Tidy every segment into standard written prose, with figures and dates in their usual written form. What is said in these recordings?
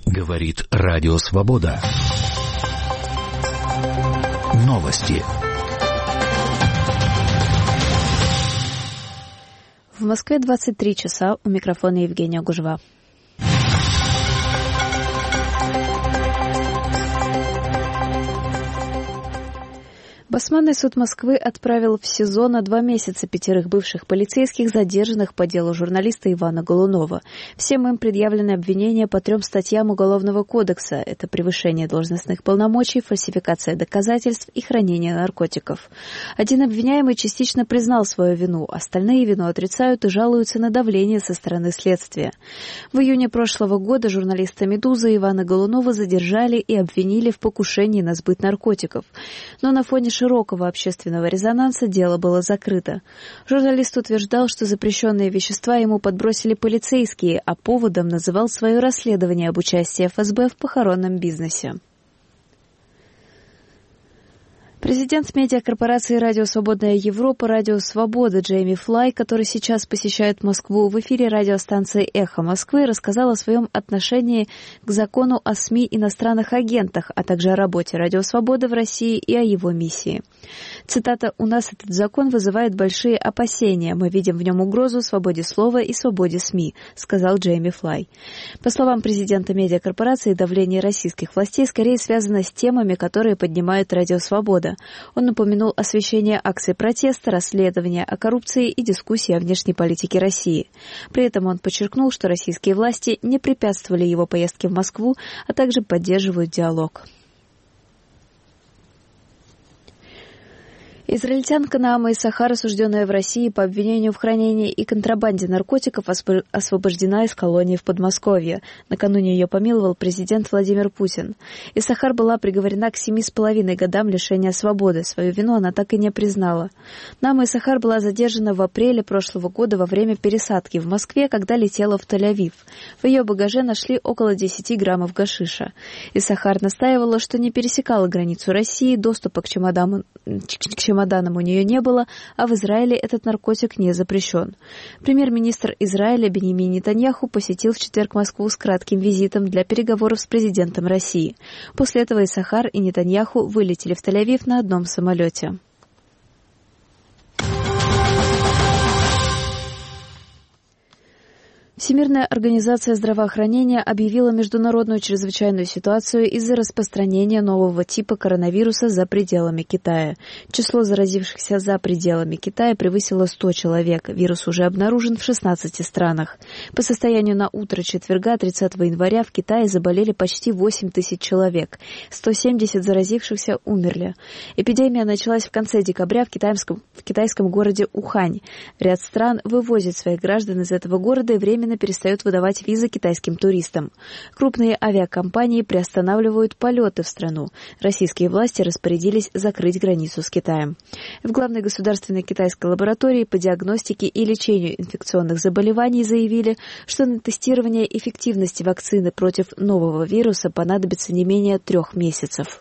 Говорит Радио Свобода. Новости. В Москве 23 часа. У микрофона Евгения Гужва. Басманный суд Москвы отправил в СИЗО на 2 месяца 5 бывших полицейских, задержанных по делу журналиста Ивана Голунова. Всем им предъявлены обвинения по 3 статьям Уголовного кодекса. Это превышение должностных полномочий, фальсификация доказательств и хранение наркотиков. Один обвиняемый частично признал свою вину, остальные вину отрицают и жалуются на давление со стороны следствия. В июне прошлого года журналиста «Медузы» Ивана Голунова задержали и обвинили в покушении на сбыт наркотиков. Но на фоне широкого общественного резонанса дело было закрыто. Журналист утверждал, что запрещенные вещества ему подбросили полицейские, а поводом называл свое расследование об участии ФСБ в похоронном бизнесе. Президент медиакорпорации «Радио Свободная Европа» «Радио Свобода» Джейми Флай, который сейчас посещает Москву, в эфире радиостанции «Эхо Москвы» рассказал о своем отношении к закону о СМИ иностранных агентах, а также о работе «Радио Свобода» в России и о его миссии. Цитата: «У нас этот закон вызывает большие опасения. Мы видим в нем угрозу свободе слова и свободе СМИ», сказал Джейми Флай. По словам президента медиакорпорации, давление российских властей скорее связано с темами, которые поднимает «Радио Свобода». Он упомянул освещение акций протеста, расследования о коррупции и дискуссии о внешней политике России. При этом он подчеркнул, что российские власти не препятствовали его поездке в Москву, а также поддерживают диалог. Израильтянка Наама Исахар, осужденная в России по обвинению в хранении и контрабанде наркотиков, освобождена из колонии в Подмосковье. Накануне ее помиловал президент Владимир Путин. Исахар была приговорена к 7,5 годам лишения свободы. Свою вину она так и не признала. Наама Исахар была задержана в апреле прошлого года во время пересадки в Москве, когда летела в Тель-Авив. В ее багаже нашли около 10 граммов гашиша. Исахар настаивала, что не пересекала границу России, доступа к чемоданам у нее не было, а в Израиле этот наркотик не запрещен. Премьер-министр Израиля Биньямин Нетаньяху посетил в четверг Москву с кратким визитом для переговоров с президентом России. После этого Исахар и Нетаньяху вылетели в Тель-Авив на одном самолете. Всемирная организация здравоохранения объявила международную чрезвычайную ситуацию из-за распространения нового типа коронавируса за пределами Китая. Число заразившихся за пределами Китая превысило 100 человек. Вирус уже обнаружен в 16 странах. По состоянию на утро четверга, 30 января, в Китае заболели почти 8 тысяч человек. 170 заразившихся умерли. Эпидемия началась в конце декабря в китайском городе Ухань. Ряд стран вывозит своих граждан из этого города и временно перестают выдавать визы китайским туристам. Крупные авиакомпании приостанавливают полеты в страну. Российские власти распорядились закрыть границу с Китаем. В главной государственной китайской лаборатории по диагностике и лечению инфекционных заболеваний заявили, что на тестирование эффективности вакцины против нового вируса понадобится не менее 3 месяцев.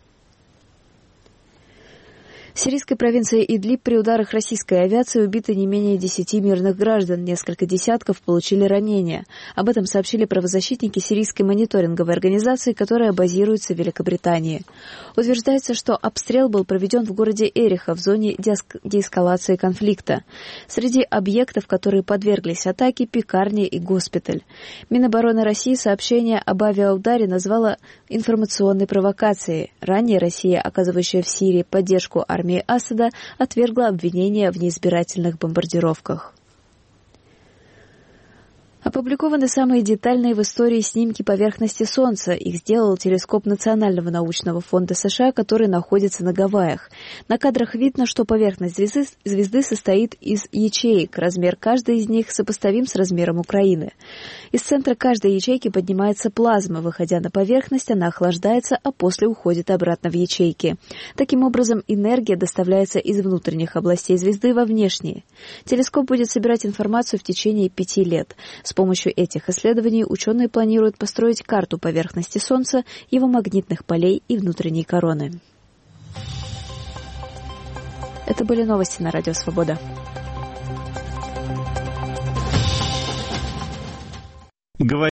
В сирийской провинции Идлиб при ударах российской авиации убиты не менее 10 мирных граждан, несколько десятков получили ранения. Об этом сообщили правозащитники сирийской мониторинговой организации, которая базируется в Великобритании. Утверждается, что обстрел был проведен в городе Эриха в зоне деэскалации конфликта. Среди объектов, которые подверглись атаке, пекарня и госпиталь. Минобороны России сообщение об авиаударе назвало информационной провокацией. Ранее Россия, оказывающая в Сирии поддержку армии Асада, отвергла обвинения в неизбирательных бомбардировках. Опубликованы самые детальные в истории снимки поверхности Солнца. Их сделал телескоп Национального научного фонда США, который находится на Гавайях. На кадрах видно, что поверхность звезды состоит из ячеек. Размер каждой из них сопоставим с размером Украины. Из центра каждой ячейки поднимается плазма. Выходя на поверхность, она охлаждается, а после уходит обратно в ячейки. Таким образом, энергия доставляется из внутренних областей звезды во внешние. Телескоп будет собирать информацию в течение 5 лет. С помощью этих исследований ученые планируют построить карту поверхности Солнца, его магнитных полей и внутренней короны. Это были новости на Радио Свобода.